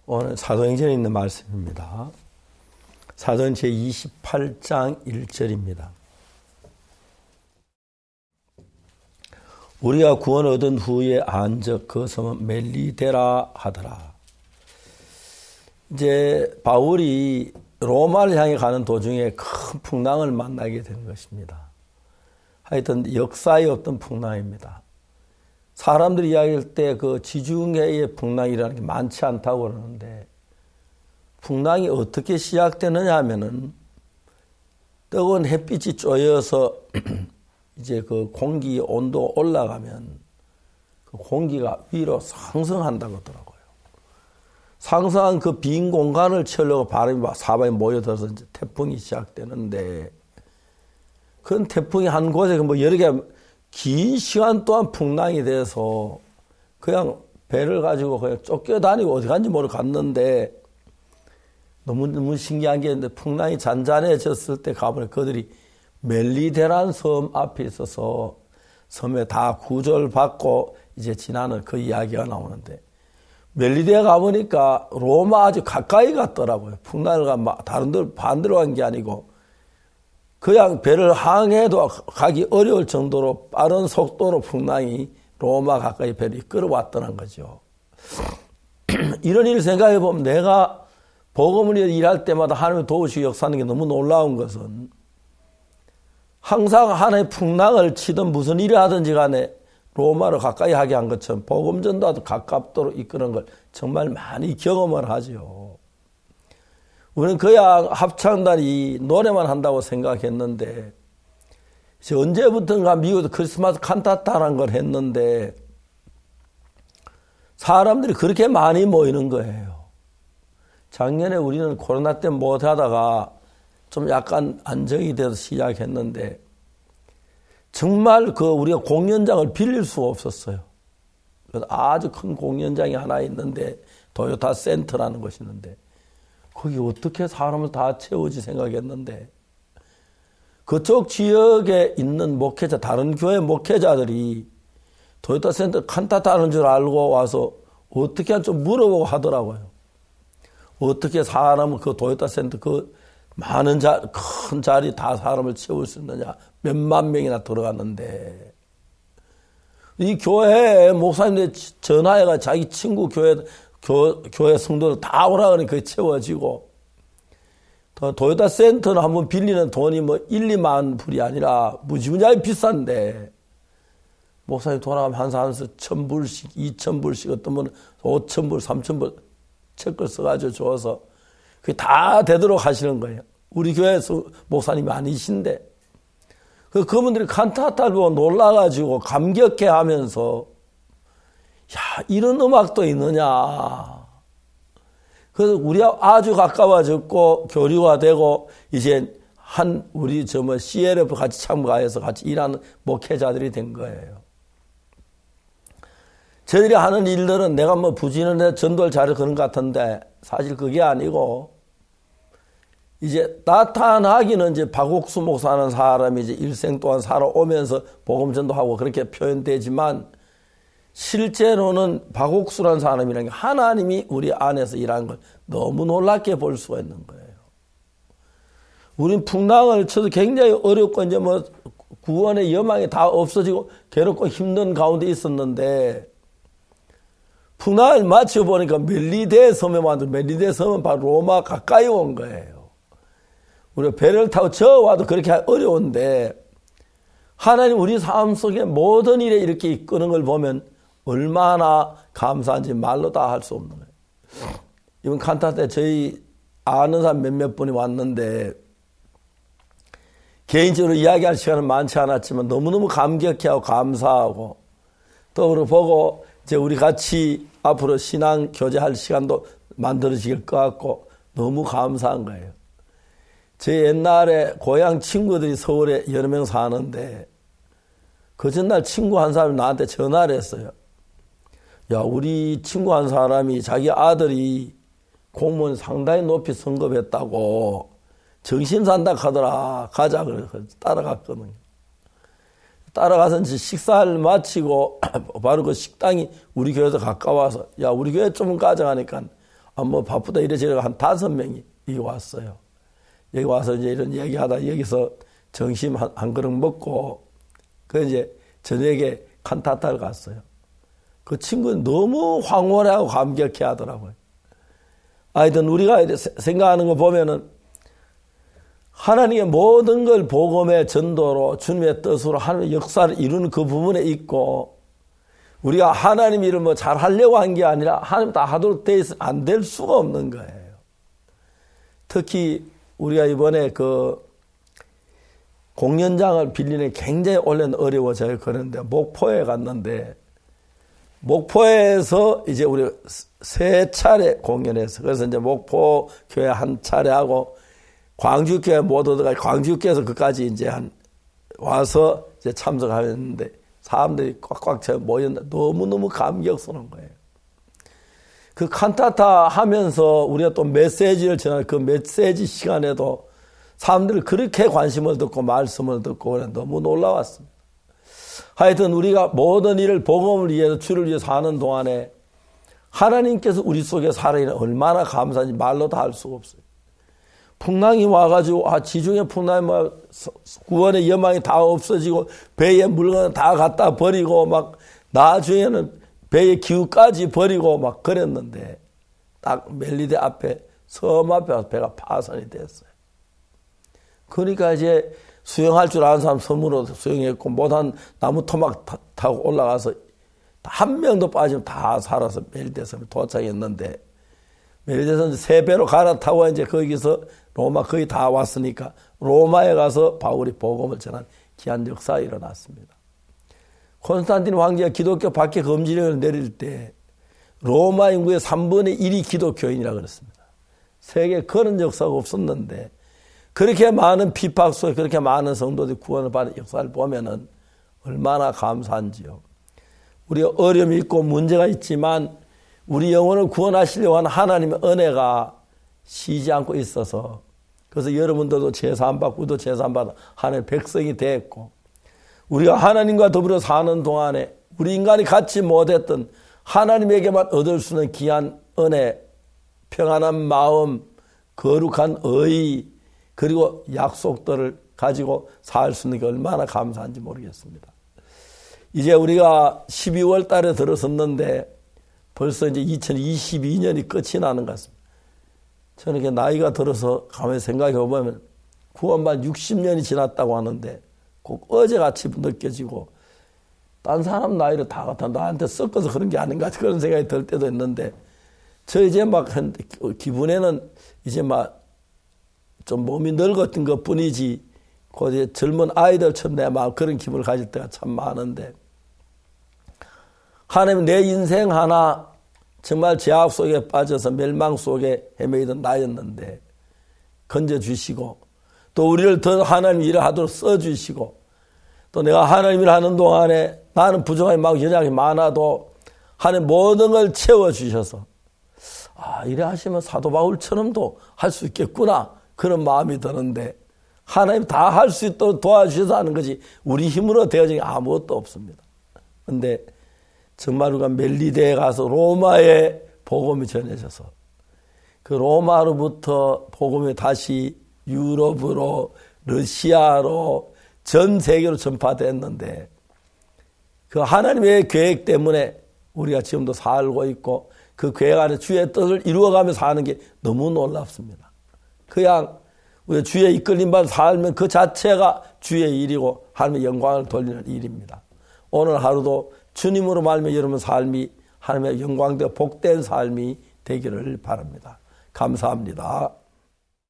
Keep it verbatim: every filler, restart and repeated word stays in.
오늘 사도행전에 있는 말씀입니다. 사도행전 제이십팔 장 일 절입니다. 우리가 구원 얻은 후에 안적 그 섬은 멜리데라 하더라. 이제 바울이 로마를 향해 가는 도중에 큰 풍랑을 만나게 된 것입니다. 하여튼 역사에 없던 풍랑입니다. 사람들이 이야기할 때 그 지중해의 풍랑이라는 게 많지 않다고 그러는데, 풍랑이 어떻게 시작되느냐 하면은 뜨거운 햇빛이 쬐어서 이제 그 공기 온도가 올라가면 그 공기가 위로 상승한다고 하더라고요. 상승한 그 빈 공간을 채우려고 바람이 사방에 모여들어서 이제 태풍이 시작되는데, 그 태풍이 한 곳에 뭐 여러 개 긴 시간 동안 풍랑이 돼서 그냥 배를 가지고 그냥 쫓겨다니고 어디 간지 모르고 갔는데, 너무, 너무 신기한 게 있는데, 풍랑이 잔잔해졌을 때 가보니 그들이 멜리데라는 섬 앞에 있어서 섬에 다 구절받고 이제 지나는 그 이야기가 나오는데, 멜리데에 가보니까 로마 아주 가까이 갔더라고요. 풍랑을 가면 다른 데로 반대로 간 게 아니고 그냥 배를 항해도 가기 어려울 정도로 빠른 속도로 풍랑이 로마 가까이 배를 끌어왔다는 거죠. 이런 일을 생각해 보면 내가 복음을 일할 때마다 하나님의 도우시고 역사하는 게 너무 놀라운 것은, 항상 하나의 풍랑을 치든 무슨 일을 하든지 간에 로마를 가까이 하게 한 것처럼 복음 전도와도 가깝도록 이끄는 걸 정말 많이 경험을 하죠. 우리는 그야 합창단이 노래만 한다고 생각했는데, 이제 언제부턴가 미국에서 크리스마스 칸타타라는 걸 했는데 사람들이 그렇게 많이 모이는 거예요. 작년에 우리는 코로나 때문에 못하다가 좀 약간 안정이 돼서 시작했는데, 정말 그 우리가 공연장을 빌릴 수가 없었어요. 그래서 아주 큰 공연장이 하나 있는데, 도요타 센터라는 것이 있는데, 거기 어떻게 사람을 다 채우지 생각했는데, 그쪽 지역에 있는 목회자, 다른 교회 목회자들이 도요타 센터 칸타타 하는 줄 알고 와서 어떻게 한 좀 물어보고 하더라고요. 어떻게 사람을 그 도요타 센터 그 많은 자, 큰 자리 다 사람을 채울 수 있느냐. 몇만 명이나 들어갔는데, 이 교회 목사님들 전화해가 자기 친구 교회, 교, 교회 성도들 다 오라 그러니 그게 채워지고, 도요타 센터는 한번 빌리는 돈이 뭐 일, 이만 불이 아니라 무지무지하게 비싼데, 목사님 돌아가면 한 사람에서 천 불씩, 이천 불씩, 어떤 분은 오천 불, 삼천 불 책을 써가지고 줘서 그게 다 되도록 하시는 거예요. 우리 교회에서 목사님이 아니신데, 그 그분들이 칸타타를 보고 놀라가지고 감격해 하면서, 야, 이런 음악도 있느냐. 그래서 우리가 아주 가까워졌고 교류가 되고, 이제 한 우리 저 뭐 씨엘에프 같이 참가해서 같이 일하는 목회자들이 된 거예요. 저희들이 하는 일들은 내가 뭐 부지런해 전도를 잘해 그런 것 같은데, 사실 그게 아니고, 이제 나타나기는 이제 박옥수 목사라는 사람이 이제 일생 동안 살아오면서 복음 전도하고 그렇게 표현되지만, 실제로는 박옥수라는 사람이라는 게 하나님이 우리 안에서 일하는 걸 너무 놀랍게 볼 수가 있는 거예요. 우린 풍랑을 쳐도 굉장히 어렵고 이제 뭐 구원의 여망이 다 없어지고 괴롭고 힘든 가운데 있었는데, 풍랑을 맞춰보니까 멜리데 섬에 왔는데, 멜리데 섬은 바로 로마 가까이 온 거예요. 우리가 배를 타고 저 와도 그렇게 어려운데, 하나님 우리 삶 속에 모든 일에 이렇게 이끄는 걸 보면 얼마나 감사한지 말로 다 할 수 없는 거예요. 이번 칸타 때 저희 아는 사람 몇몇 분이 왔는데, 개인적으로 이야기할 시간은 많지 않았지만 너무너무 감격해하고 감사하고, 또 우리 보고 이제 우리 같이 앞으로 신앙 교제할 시간도 만들어질 것 같고 너무 감사한 거예요. 제 옛날에 고향 친구들이 서울에 여러 명 사는데, 그 전날 친구 한 사람이 나한테 전화를 했어요. 야, 우리 친구 한 사람이 자기 아들이 공무원 상당히 높이 승급했다고 정신 산다 하더라. 가자 그래서 따라갔거든요. 따라가서 이제 식사를 마치고 바로 그 식당이 우리 교회에서 가까워서, 야, 우리 교회 좀 가자 하니까, 아, 뭐 바쁘다 이래저래 한 다섯 명이 여기 왔어요. 여기 와서 이제 이런 얘기하다 여기서 점심 한, 한 그릇 먹고 그 이제 저녁에 칸타타를 갔어요. 그 친구는 너무 황홀해하고 감격해 하더라고요. 하여튼 우리가 생각하는 거 보면은 하나님의 모든 걸 복음의 전도로 주님의 뜻으로 하나님의 역사를 이루는 그 부분에 있고 우리가 하나님 일을 뭐 잘 하려고 한 게 아니라 하나님 다 하도록 돼 있으면 안 될 수가 없는 거예요. 특히 우리가 이번에 그 공연장을 빌리는 굉장히 원래는 어려워져요. 그런데 목포에 갔는데 목포에서 이제 우리 세 차례 공연했어. 그래서 이제 목포 교회 한 차례 하고 광주 교회 모두 들어가 광주 교회에서 그까지 이제 한 와서 이제 참석하였는데 사람들이 꽉꽉 채 모였는데 너무너무 감격스러운 거예요. 그 칸타타 하면서 우리가 또 메시지를 전하는 그 메시지 시간에도 사람들이 그렇게 관심을 듣고 말씀을 듣고 너무 놀라웠습니다. 하여튼 우리가 모든 일을 복음을 위해서 주를 위해서 하는 동안에 하나님께서 우리 속에 살아있는 얼마나 감사한지 말로 다 할 수가 없어요. 풍랑이 와가지고 아 지중해 풍랑이 막 구원의 여망이 다 없어지고 배에 물건 다 갖다 버리고 막 나중에는 배의 기후까지 버리고 막 그랬는데 딱 멜리데 앞에 섬 앞에 와서 배가 파손이 됐어요. 그러니까 이제 수영할 줄 아는 사람 섬으로 수영했고 못한 나무 토막 타고 올라가서 한 명도 빠지면 다 살아서 멜리데 섬에 도착했는데 멜리데 섬 세 배로 갈아타고 이제 거기서 로마 거의 다 왔으니까 로마에 가서 바울이 복음을 전한 귀한 역사가 일어났습니다. 콘스탄틴 황제가 기독교 박해 금지령을 내릴 때 로마 인구의 삼분의 일이 기독교인이라고 그랬습니다. 세계에 그런 역사가 없었는데 그렇게 많은 핍박 속에 그렇게 많은 성도들이 구원을 받은 역사를 보면은 얼마나 감사한지요. 우리가 어려움이 있고 문제가 있지만 우리 영혼을 구원하시려고 하는 하나님의 은혜가 쉬지 않고 있어서 그래서 여러분들도 제사함받고 우리도 제사함받아 하나님의 백성이 됐고 우리가 하나님과 더불어 사는 동안에 우리 인간이 갖지 못했던 하나님에게만 얻을 수 있는 귀한 은혜, 평안한 마음, 거룩한 의 그리고 약속들을 가지고 살 수 있는 게 얼마나 감사한지 모르겠습니다. 이제 우리가 십이월 달에 들어섰는데 벌써 이제 이천이십이 년이 끝이 나는 것 같습니다. 저는 이렇게 나이가 들어서 가만히 생각해 보면 구원만 육십 년이 지났다고 하는데 꼭 어제같이 느껴지고 딴 사람 나이를 다 갖다 나한테 섞어서 그런 게 아닌가 그런 생각이 들 때도 있는데 저 이제 막 기분에는 이제 막 좀 몸이 늙었던 것 뿐이지 그 이제 젊은 아이들처럼 내 마음 그런 기분을 가질 때가 참 많은데 하나님 내 인생 하나 정말 죄악 속에 빠져서 멸망 속에 헤매이던 나였는데 건져주시고 또 우리를 더 하나님 일을 하도록 써주시고 또 내가 하나님 일을 하는 동안에 나는 부족함이 막 연약이 많아도 하나님 모든 걸 채워주셔서 아 이래 하시면 사도 바울처럼도 할 수 있겠구나 그런 마음이 드는데 하나님 다 할 수 있도록 도와주셔서 하는 거지 우리 힘으로 되어진 게 아무것도 없습니다. 그런데 정말 우리가 멜리데에 가서 로마에 복음이 전해져서 그 로마로부터 복음이 다시 유럽으로 러시아로 전 세계로 전파됐는데 그 하나님의 계획 때문에 우리가 지금도 살고 있고 그 계획 안에 주의 뜻을 이루어가며 사는 게 너무 놀랍습니다. 그냥 우리 주의 이끌림만 살면 그 자체가 주의 일이고 하나님의 영광을 돌리는 일입니다. 오늘 하루도 주님으로 말미암아 여러분 삶이 하나님의 영광되어 복된 삶이 되기를 바랍니다. 감사합니다.